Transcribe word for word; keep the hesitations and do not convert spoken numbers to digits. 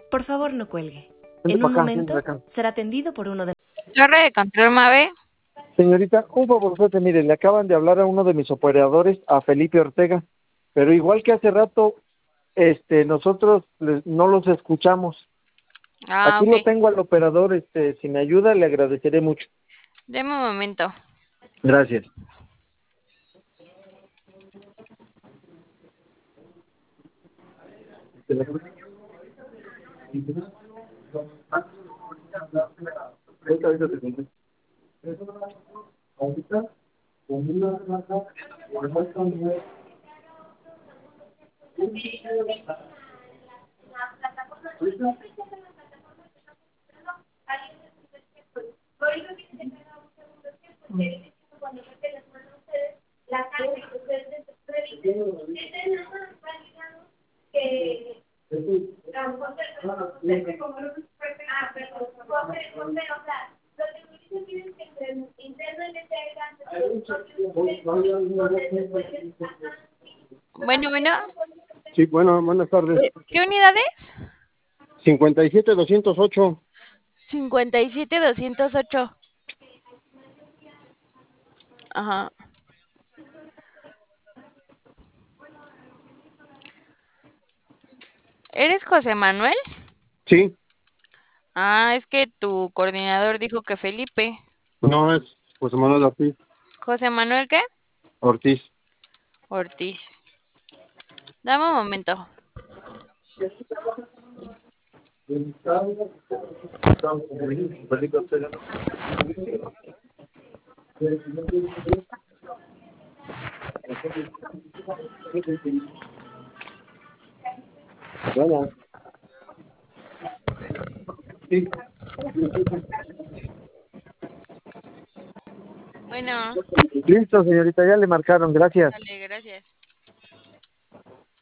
Por favor, no cuelgue. Vente En un para acá, momento vente acá. será atendido por uno de... Torre de control, Mabe. Señorita, un favorzote, mire, le acaban de hablar a uno de mis operadores, a Felipe Ortega, pero igual que hace rato, este, nosotros les- no los escuchamos. Ah, Aquí lo ok. tengo al operador, este, si me ayuda le agradeceré mucho. Deme un momento. Gracias. Bueno, bueno. Sí, bueno, buenas tardes. ¿Qué unidades? cincuenta y siete doscientos ocho. cincuenta y siete doscientos ocho. Ajá. ¿Eres José Manuel? Sí, Ah, es que tu coordinador dijo que Felipe. no es José Manuel Ortiz. ¿José Manuel qué? Ortiz. Ortiz. Dame un momento. Bueno, sí. Bueno, Listo, señorita, ya le marcaron, gracias. dale, gracias.